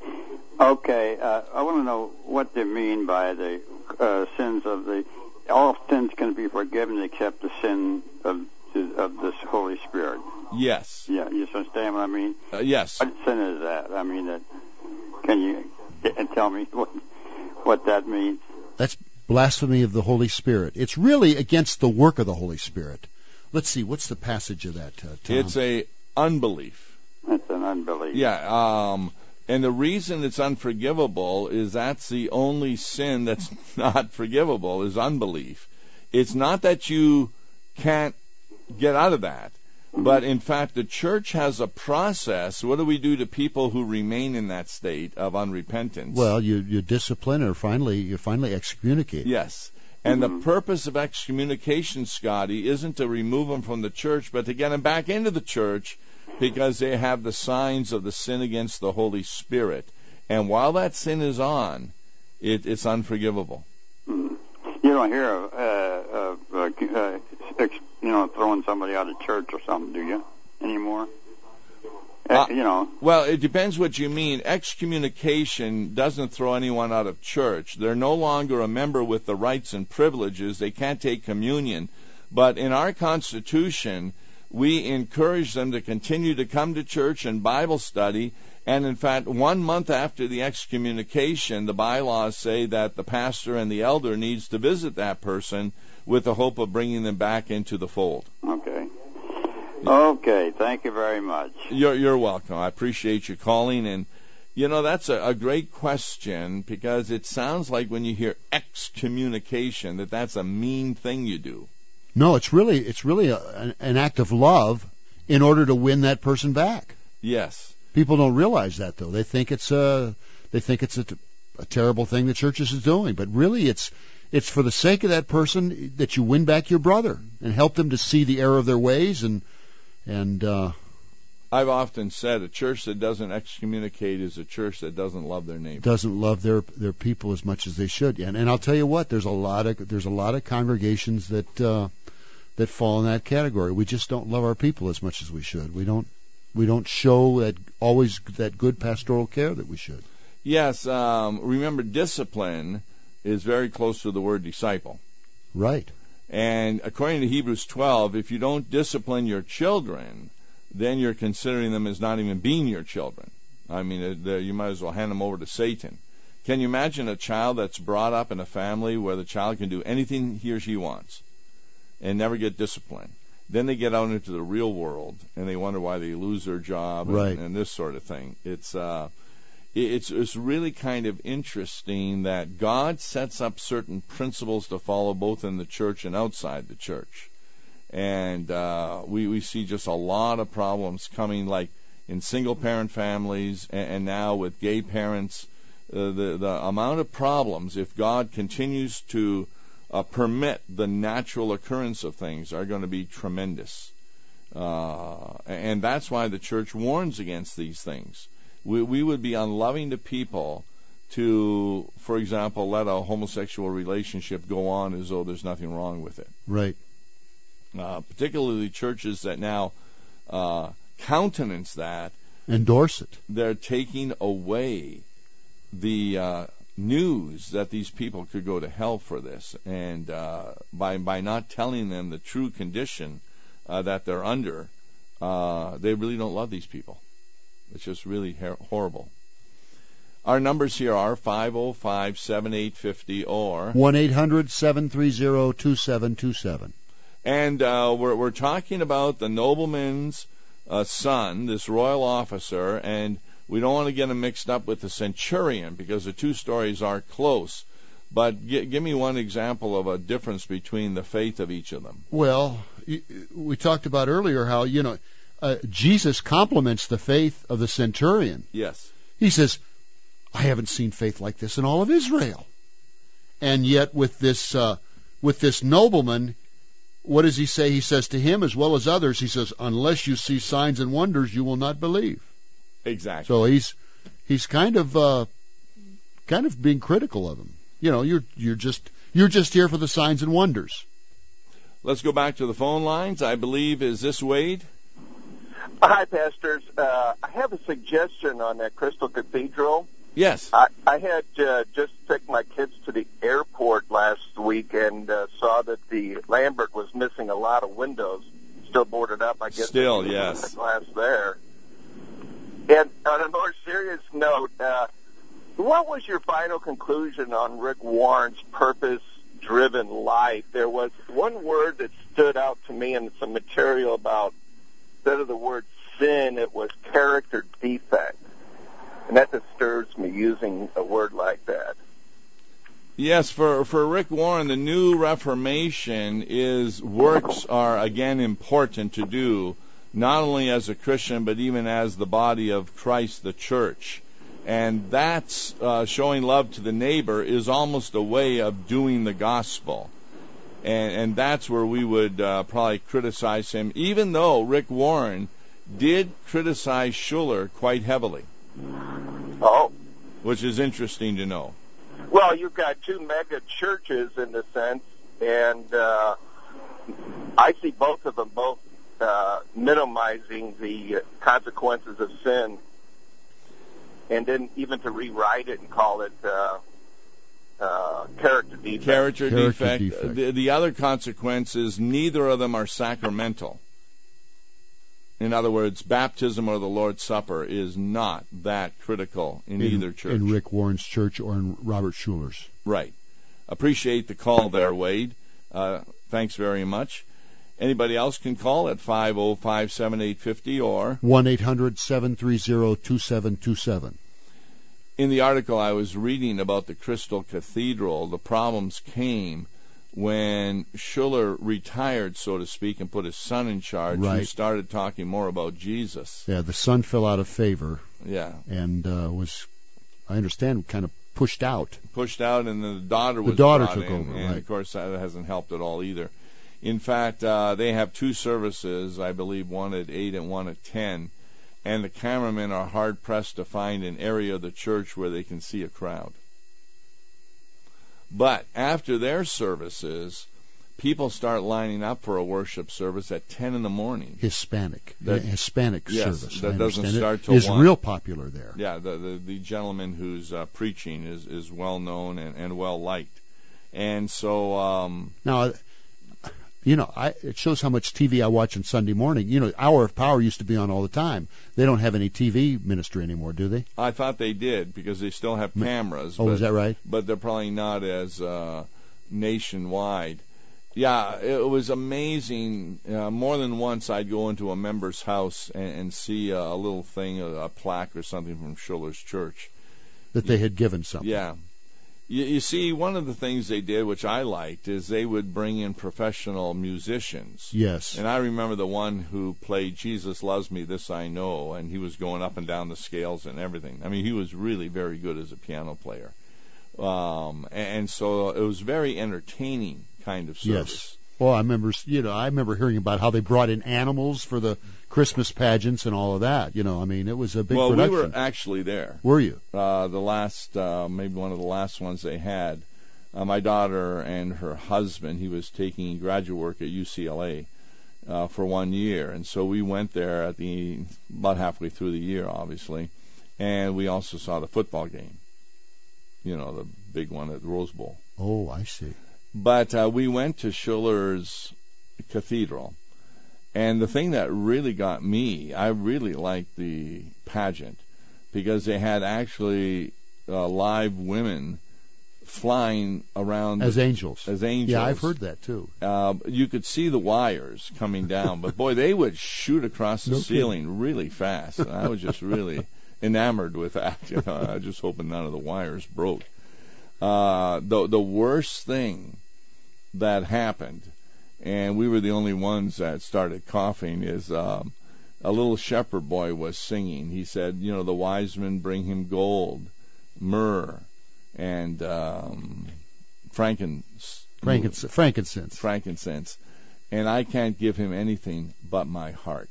Okay, uh, I want to know what they mean by the uh, sins of the... All sins can be forgiven except the sin of of this Holy Spirit. Yes. Yeah, you understand what I mean? Uh, yes. What sin is that? I mean, that. Can you tell me what what that means? That's blasphemy of the Holy Spirit. It's really against the work of the Holy Spirit. Let's see, what's the passage of that, uh, Tom? It's a unbelief. It's an unbelief. Yeah, um, and the reason it's unforgivable is that's the only sin that's not forgivable is unbelief. It's not that you can't get out of that, but in fact the church has a process. What do we do to people who remain in that state of unrepentance? Well, you you discipline or finally you finally excommunicate. Yes. And the purpose of excommunication, Scotty, isn't to remove them from the church, but to get them back into the church because they have the signs of the sin against the Holy Spirit. And while that sin is on, it, it's unforgivable. You don't hear of, uh, of uh, uh, ex, you know, throwing somebody out of church or something, do you, anymore? Uh, you know. Well, it depends what you mean. Excommunication doesn't throw anyone out of church. They're no longer a member with the rights and privileges. They can't take communion. But in our Constitution, we encourage them to continue to come to church and Bible study. And in fact, one month after the excommunication, the bylaws say that the pastor and the elder needs to visit that person with the hope of bringing them back into the fold. Okay. Okay, thank you very much. You're, you're welcome. I appreciate you calling. And, you know, that's a, a great question because it sounds like when you hear excommunication that that's a mean thing you do. No, it's really it's really a, an, an act of love in order to win that person back. Yes. People don't realize that, though. They think it's a they think it's a, a terrible thing the churches is doing, but really it's it's for the sake of that person that you win back your brother and help them to see the error of their ways. And and uh, I've often said a church that doesn't excommunicate is a church that doesn't love their neighbor. Doesn't love their their people as much as they should. And and I'll tell you what, there's a lot of there's a lot of congregations that uh, that fall in that category. We just don't love our people as much as we should. We don't we don't show that always that good pastoral care that we should. Yes. Um, remember, discipline is very close to the word disciple. Right. And according to Hebrews twelve, if you don't discipline your children, then you're considering them as not even being your children. I mean, you might as well hand them over to Satan. Can you imagine a child that's brought up in a family where the child can do anything he or she wants and never get disciplined? Then they get out into the real world and they wonder why they lose their job and, right. and this sort of thing. It's uh, it's it's really kind of interesting that God sets up certain principles to follow both in the church and outside the church. And uh, we, we see just a lot of problems coming, like in single-parent families and, and now with gay parents uh, the the amount of problems, if God continues to uh, permit the natural occurrence of things, are going to be tremendous. Uh, and that's why the church warns against these things. We, we would be unloving to people to, for example, let a homosexual relationship go on as though there's nothing wrong with it. Right. Uh, particularly churches that now uh, countenance that. Endorse it. They're taking away the uh, news that these people could go to hell for this. And uh, by, by not telling them the true condition uh, that they're under, uh, they really don't love these people. It's just really her- horrible. Our numbers here are five oh five, seven eight five oh or one eight hundred, seven three zero, two seven two seven. And uh, we're, we're talking about the nobleman's uh, son, this royal officer, and we don't want to get him mixed up with the centurion because the two stories are close. But g- give me one example of a difference between the faith of each of them. Well, we talked about earlier how, you know, uh, Jesus compliments the faith of the centurion. Yes. He says, I haven't seen faith like this in all of Israel. And yet with this uh, with this nobleman, what does he say? He says to him as well as others, he says, unless you see signs and wonders, you will not believe. Exactly. So he's he's kind of uh, kind of being critical of him. You know, you're you're just you're just here for the signs and wonders. Let's go back to the phone lines. I believe, is this Wade? Hi, pastors. Uh, I have a suggestion on that Crystal Cathedral. Yes. I, I had uh, just took my kids to the airport last week and uh, saw that the Lambert was missing a lot of windows, still boarded up. I guess still, yes. The glass there. And on a more serious note, uh, what was your final conclusion on Rick Warren's purpose-driven life? There was one word that stood out to me in some material about, instead of the word sin, it was character defect. And that disturbs me, using a word like that. Yes, for, for Rick Warren, the new Reformation is works are, again, important to do, not only as a Christian, but even as the body of Christ, the church. And that's uh, showing love to the neighbor is almost a way of doing the gospel. And, and that's where we would uh, probably criticize him, even though Rick Warren did criticize Schuller quite heavily. Oh. Which is interesting to know. Well, you've got two mega churches in the sense, and uh, I see both of them both uh, minimizing the consequences of sin, and then even to rewrite it and call it uh, uh, character defect. Character, character defect. defect. The, the other consequence is neither of them are sacramental. In other words, baptism or the Lord's Supper is not that critical in, in either church. In Rick Warren's church or in Robert Schuller's. Right. Appreciate the call there, Wade. Uh, thanks very much. Anybody else can call at five oh five, seven eight five oh or one eight hundred, seven three zero, two seven two seven. In the article I was reading about the Crystal Cathedral, the problems came when Schuller retired, so to speak, and put his son in charge, right. who started talking more about Jesus. Yeah, the son fell out of favor. Yeah. And uh, was, I understand, kind of pushed out. Pushed out, and then the daughter was The daughter brought took in, over, and right. of course that hasn't helped at all either. In fact, uh, they have two services, I believe, one at eight and one at ten, and the cameramen are hard-pressed to find an area of the church where they can see a crowd. But after their services, people start lining up for a worship service at ten in the morning. Hispanic. That, Hispanic yes, service. that I doesn't understand start it till is one. real popular there. Yeah, the, the, the gentleman who's uh, preaching is, is well known and, and well liked. And so... Um, now, you know, I, it shows how much T V I watch on Sunday morning. You know, Hour of Power used to be on all the time. They don't have any T V ministry anymore, do they? I thought they did, because they still have cameras. Oh, but, is that right? But they're probably not as uh, nationwide. Yeah, it was amazing. Uh, more than once I'd go into a member's house and, and see a, a little thing, a, a plaque or something from Schuller's church. That they had given something. Yeah. You, you see, one of the things they did, which I liked, is they would bring in professional musicians. Yes. And I remember the one who played Jesus Loves Me, This I Know, and he was going up and down the scales and everything. I mean, he was really very good as a piano player. Um, and, and so it was very entertaining kind of service. Yes. Well, I remember, you know, I remember hearing about how they brought in animals for the Christmas pageants and all of that. You know, I mean, it was a big well, production. Well, we were actually there. Were you? Uh, the last, uh, maybe one of the last ones they had. Uh, my daughter and her husband, he was taking graduate work at U C L A uh, for one year, and so we went there at the about halfway through the year, obviously, and we also saw the football game. You know, the big one at the Rose Bowl. Oh, I see. But uh, we went to Schiller's Cathedral, and the thing that really got me, I really liked the pageant because they had actually uh, live women flying around as angels. As angels. Yeah, I've heard that too. Uh, you could see the wires coming down, but boy, they would shoot across the no ceiling kidding. really fast. And I was just really enamored with that. You know, I was just hoping none of the wires broke. Uh, the the worst thing that happened, and we were the only ones that started coughing, is um, a little shepherd boy was singing. He said, you know, the wise men bring him gold, myrrh, and um, frankin- frankincense. frankincense. Frankincense. And I can't give him anything but my heart.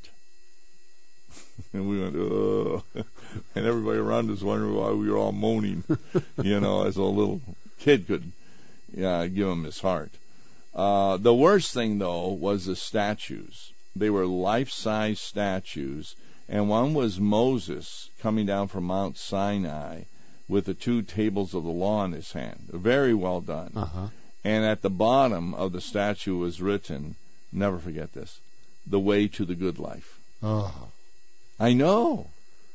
And we went, oh. And everybody around us wondering why we were all moaning, you know, as a little kid could uh, give him his heart. Uh, the worst thing, though, was the statues. They were life-size statues, and one was Moses coming down from Mount Sinai with the two tables of the law in his hand. Very well done. Uh-huh. And at the bottom of the statue was written, never forget this, the way to the good life. Oh. I know.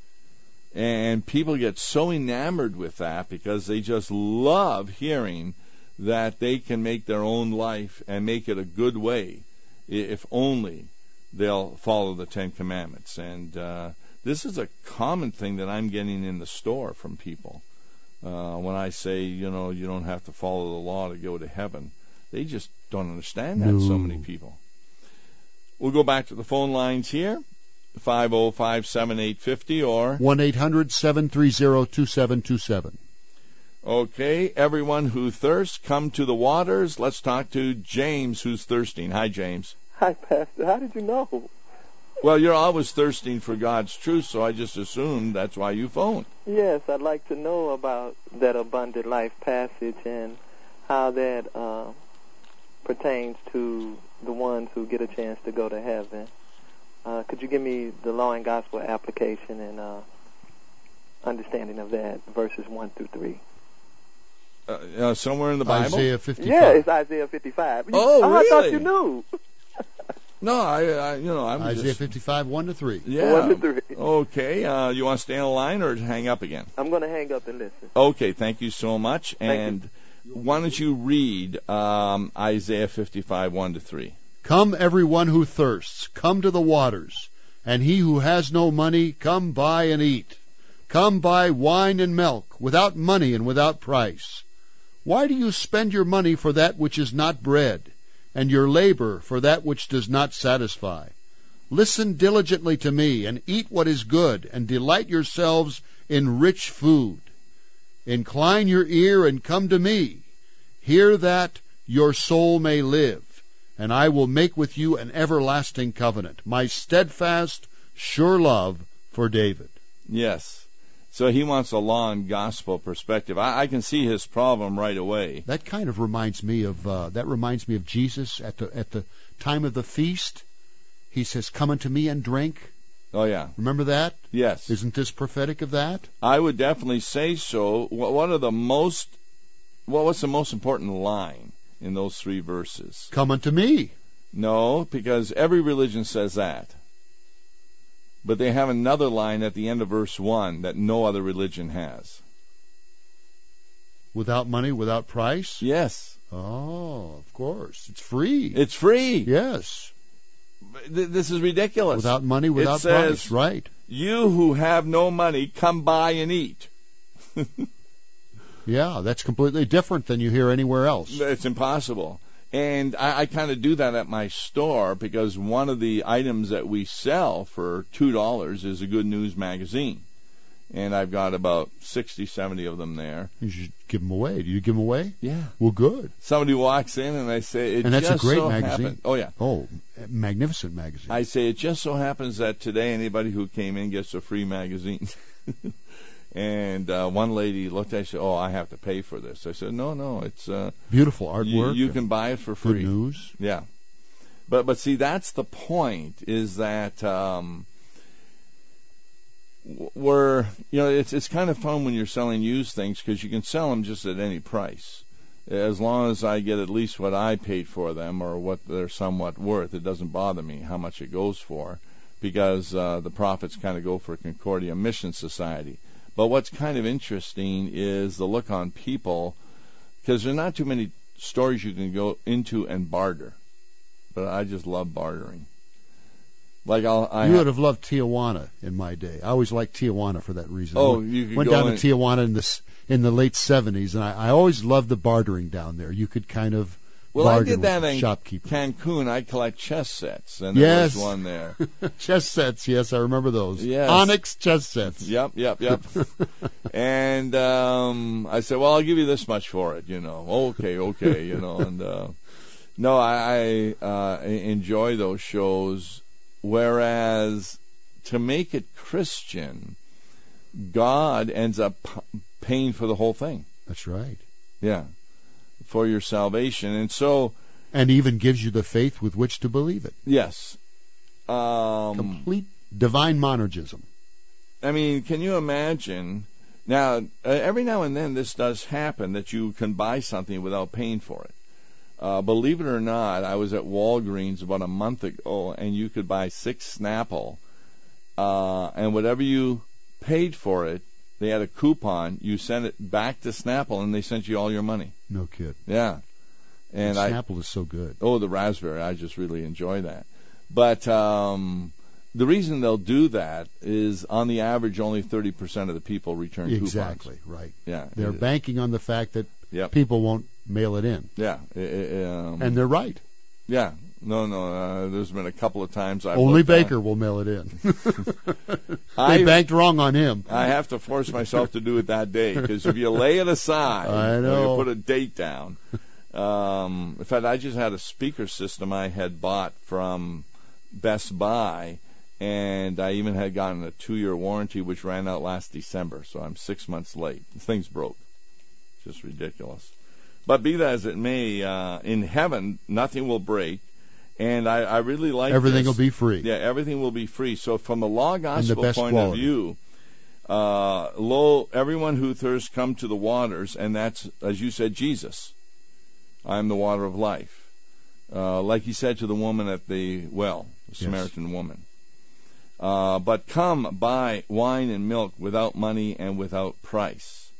And people get so enamored with that because they just love hearing that they can make their own life and make it a good way if only they'll follow the Ten Commandments. And uh, this is a common thing that I'm getting in the store from people. Uh, when I say, you know, you don't have to follow the law to go to heaven, they just don't understand that, no. so many people. We'll go back to the phone lines here. five oh five, seven eight five oh or one eight hundred, seven three zero, two seven two seven. Okay, everyone who thirsts, come to the waters. Let's talk to James, who's thirsting. Hi, James. Hi, Pastor. How did you know? Well, you're always thirsting for God's truth, so I just assumed that's why you phoned. Yes, I'd like to know about that abundant life passage and how that uh, pertains to the ones who get a chance to go to heaven. Uh, could you give me the law and gospel application and uh, understanding of that, verses one through three? Uh, uh, somewhere in the Bible? Isaiah fifty-five. Yeah, it's Isaiah fifty-five. You, oh, oh, really? I thought you knew. No, I, I, you know, I'm Isaiah just... fifty-five, one to three. Yeah. one to three. Okay, uh, you want to stay on the line or hang up again? I'm going to hang up and listen. Okay, thank you so much. Thank and you. Why don't you read um, Isaiah fifty-five, one to three? Come, everyone who thirsts, come to the waters, and he who has no money, come buy and eat. Come buy wine and milk, without money and without price. Why do you spend your money for that which is not bread, and your labor for that which does not satisfy? Listen diligently to me, and eat what is good, and delight yourselves in rich food. Incline your ear and come to me. Hear that your soul may live, and I will make with you an everlasting covenant, my steadfast, sure love for David. Yes. So he wants a law and gospel perspective. I, I can see his problem right away. That kind of reminds me of uh, that reminds me of Jesus at the at the time of the feast. He says, "Come unto me and drink." Oh yeah. Remember that? Yes. Isn't this prophetic of that? I would definitely say so. What, what are the most? Well, what's the most important line in those three verses? Come unto me. No, because every religion says that. But they have another line at the end of verse one that no other religion has. Without money, without price? Yes. Oh, of course. It's free. It's free. Yes. This is ridiculous. Without money, without it says, price. Right. You who have no money, come buy and eat. Yeah, that's completely different than you hear anywhere else. It's impossible. And I, I kind of do that at my store because one of the items that we sell for two dollars is a Good News magazine. And I've got about sixty, seventy of them there. You should give them away. Do you give them away? Yeah. Well, good. Somebody walks in and I say, it and that's just a great so magazine. Happened. Oh, yeah. Oh, magnificent magazine. I say, it just so happens that today anybody who came in gets a free magazine. And uh, one lady looked at it and said, oh, I have to pay for this. I said, no, no, it's uh, beautiful artwork. You, you can buy it for free. Good news. Yeah. But, but see, that's the point, is that um, we're, you know, it's, it's kind of fun when you're selling used things because you can sell them just at any price. As long as I get at least what I paid for them or what they're somewhat worth, it doesn't bother me how much it goes for, because uh, the profits kind of go for Concordia Mission Society. But what's kind of interesting is the look on people, because there are not too many stores you can go into and barter. But I just love bartering. Like I'll, I you ha- would have loved Tijuana in my day. I always liked Tijuana for that reason. Oh, I went, you could went go down in- to Tijuana in the in the late seventies, and I, I always loved the bartering down there. You could kind of Well, I bargain did that with in shopkeepers. Cancun. I collect chess sets, and there Yes. was one there. Chess sets, yes, I remember those. Yes. Onyx chess sets. Yep, yep, yep. And um, I said, well, I'll give you this much for it, you know. Okay, okay, you know. And uh, no, I, I uh, enjoy those shows. Whereas to make it Christian, God ends up p- paying for the whole thing. That's right. Yeah, for your salvation. And so, and even gives you the faith with which to believe it. yes. Um, Complete divine monergism. I mean, can you imagine? Now, uh, every now and then this does happen, that you can buy something without paying for it. Uh, believe it or not, I was at Walgreens about a month ago, and you could buy six Snapple, uh, and whatever you paid for it, they had a coupon. You sent it back to Snapple, and they sent you all your money. No kid. Yeah. And I, Snapple is so good. oh, the raspberry, I just really enjoy that. But um, the reason they'll do that is, on the average, only thirty percent of the people return coupons. Exactly, right. Yeah. They're it- banking on the fact that Yep. people won't mail it in. Yeah. i- i- um, And they're right. yeah. No, no. Uh, there's been a couple of times I've Only looked at- Baker will mail it in. I- They banked wrong on him. I have to force myself to do it that day, because if you lay it aside, I or know. you put a date down. Um, in fact, I just had a speaker system I had bought from Best Buy, and I even had gotten a two-year warranty, which ran out last December, so I'm six months late. The thing's broke. Just ridiculous. But be that as it may, uh, in heaven, nothing will break. And I, I really like Everything this. will be free. Yeah, everything will be free. So from the law the gospel best point quality. of view, uh, lo, everyone who thirsts come to the waters, and that's, as you said, Jesus. I am the water of life. Uh, like he said to the woman at the well, the Yes. Samaritan woman. Uh, but come, buy wine and milk without money and without price.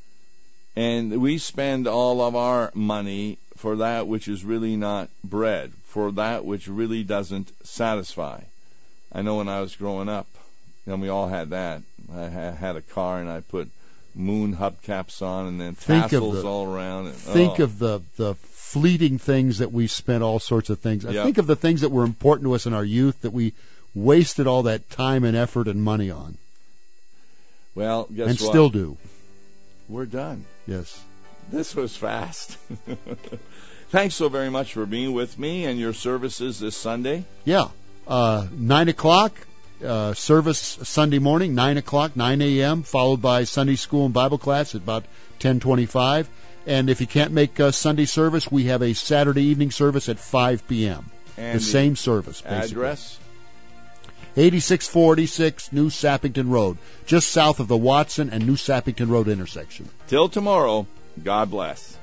And we spend all of our money for that which is really not bread, for that which really doesn't satisfy. I know when I was growing up, and we all had that. I ha- had a car, and I put moon hubcaps on, and then Think of tassels the- all around. And, Think oh. of the, the fleeting things that we spent all sorts of things. I Yep. think of the things that were important to us in our youth that we wasted all that time and effort and money on. Well, guess and what? still do. We're done. Yes. This was fast. Thanks so very much for being with me and your services this Sunday. Yeah. Uh, nine o'clock, uh, service Sunday morning, nine o'clock, nine a.m., followed by Sunday school and Bible class at about ten twenty-five. And if you can't make uh, Sunday service, we have a Saturday evening service at five p.m. And the the same service, basically. Address? eighty-six forty-six New Sappington Road, just south of the Watson and New Sappington Road intersection. Till tomorrow, God bless.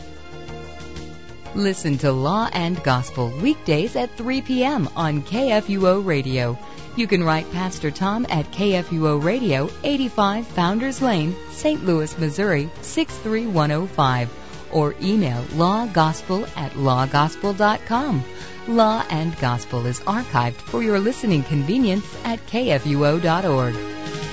Listen to Law and Gospel weekdays at three p.m. on K F U O Radio. You can write Pastor Tom at K F U O Radio, eighty-five Founders Lane, Saint Louis, Missouri, six three one oh five, or email lawgospel at lawgospel dot com. Law and Gospel is archived for your listening convenience at K F U O dot org.